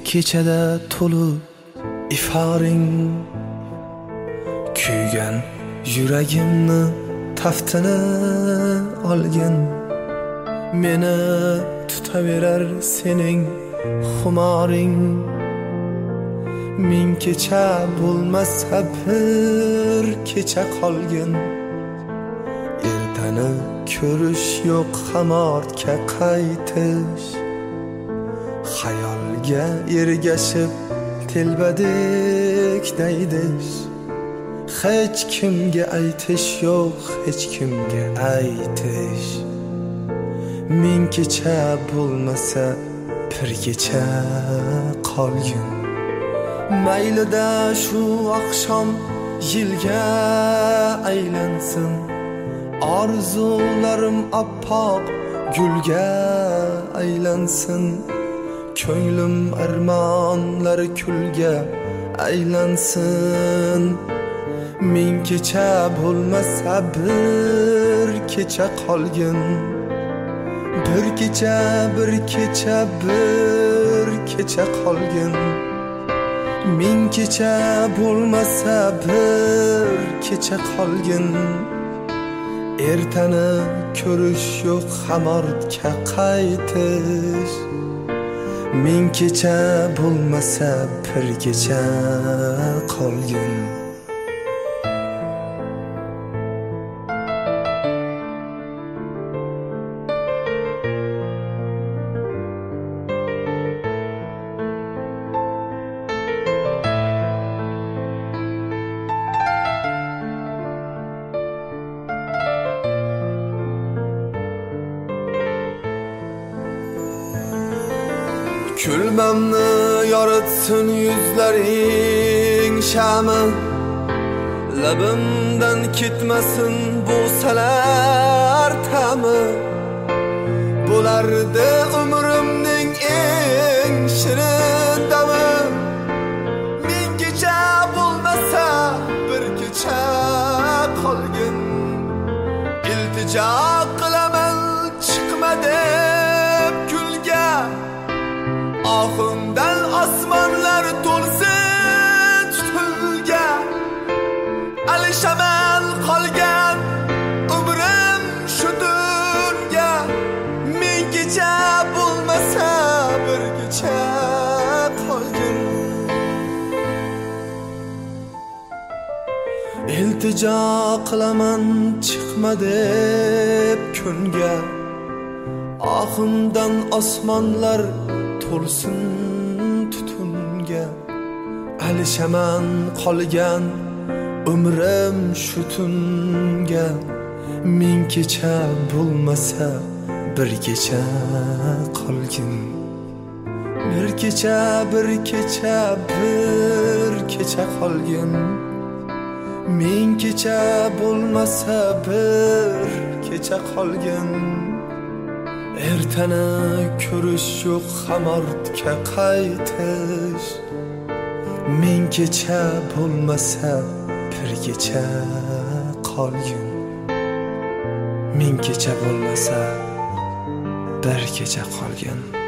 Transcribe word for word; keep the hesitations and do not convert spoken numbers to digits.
kechada to'lib iforing, kuygan yuragimni taftini olgin. Meni tutaverar sening xumoring, ming kecha bo'lmasa bir kecha qolgin. Ertani ko'rish yo'q, hamorga qaytish, xayolga ergashib telbadek daydish. Hech kimga aytish yo'q, hech kimga aytish. Ming kecha bo'lmasa bir kecha qolgin. Maylida shu oqshom yilga aylansin, orzularim oppoq gulga aylansin. Ko'nglim armonlari kulga aylansin. Ming kecha bo'lmasa bir kecha qolgin. Bir kecha, bir kecha, bir kecha qolgin. Ming kecha bo'lmasa bir kecha qolgin. Ertani ko'rish yo'q, hamorga qaytish. Ming kecha bo'lmasa bir kecha qolgin. Kulmamni yoritsin yuzlaring shami, labimdan ketmasin bo'salar ta'mi. Bo'lardi umrimning eng shirin dami. Ming kecha bo'lmasa bir kecha qolgin. Iltijo qilaman chiqma deb kulga, ohimdan osmonlar to'lsin tutulga. Alishaman qolgan umrim shu dunga. Ming kecha bo'lmasa bir kecha qolgin. Iltijo qilaman chiqma deb kunga, ohimdan osmonlar to'lsin tutunga. Alishaman qolgan umrim shu tunga. Ming kecha bo'lmasa bir kecha qolgin. Bir kecha, bir kecha, bir kecha qolgin. Ming kecha bo'lmasa bir kecha qolgin. Ertani ko'rish yo'q, hamorga qaytish. Ming kecha bo'lmasa bir kecha qolgin. Ming kecha bo'lmasa bir kecha qolgin.